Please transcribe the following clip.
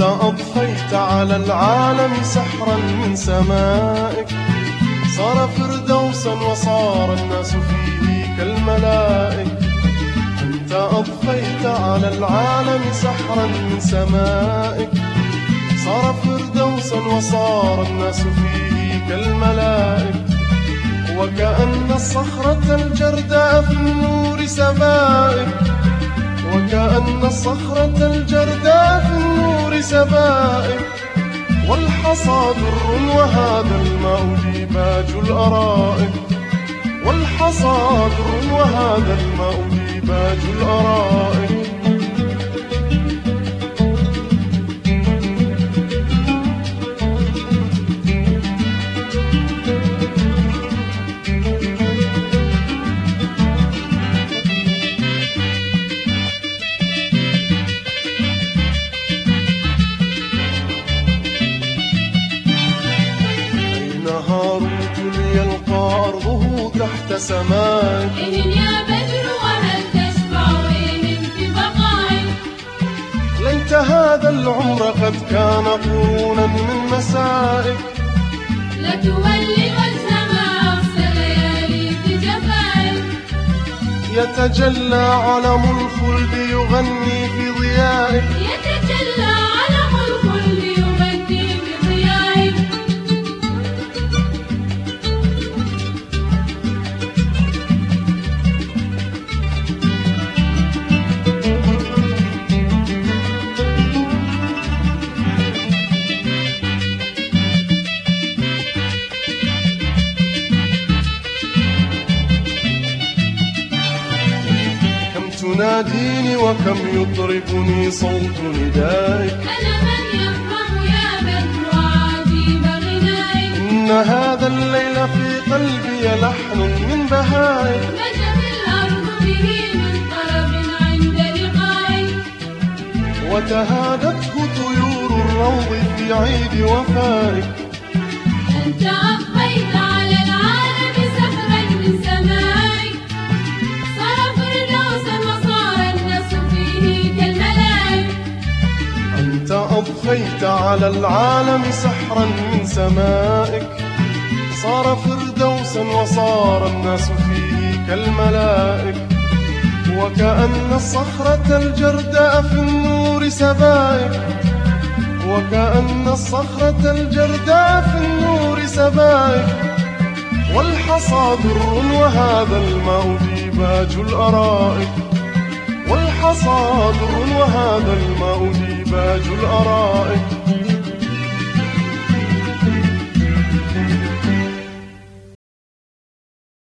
أضفيت على العالم سحرا من سمائك، صار فردوسا وصار الناس فيه كالملائك. أنت أضفيت على العالم سحرا من سمائك، صار فردوسا وصار الناس فيه كالملائك. وكأن الصخرة الجرداء في النور سبائك، وكأن الصخرة الجرداء في النور سبائك. والحصى در وهذا الماء ديباج الأرائك، والحصى در وهذا الماء ديباج الأرائك. هاروت ليلقى أرضه تحت سمائك. إن يا بدر وهل تشفع إن في بقائك. ليت هذا العمر قد كان قرونا من مسائك. لتولي وجه ما أقصى الليالي في جفائك. يتجلى علم الخلد يغني في ضيائك، يتجلى علم الخلد يغني في ضيائك. تناديني وكم يطربني صوت ندائك. أنا من يفرح يا بدر عجيب غنائك. إن هذا الليل في قلبي لحن من بهائك. مجت الأرض به من طرب عند لقائك. وتهادته طيور الروض في عيد وفائك. أنت أضفيت على العالم سحرا من سمائك، صار فردوسا وصار الناس فيه كالملائك. أنت أضفيت على العالم سحرا من سمائك، صار فردوسا وصار الناس فيه كالملائك. وكأن الصخرة الجرداء في النور سبائك، وكأن الصخرة الجرداء في النور سبائك. والحصى در وهذا الماء ديباج الأرائك، والحصى در وهذا الماء ديباج الأرائك.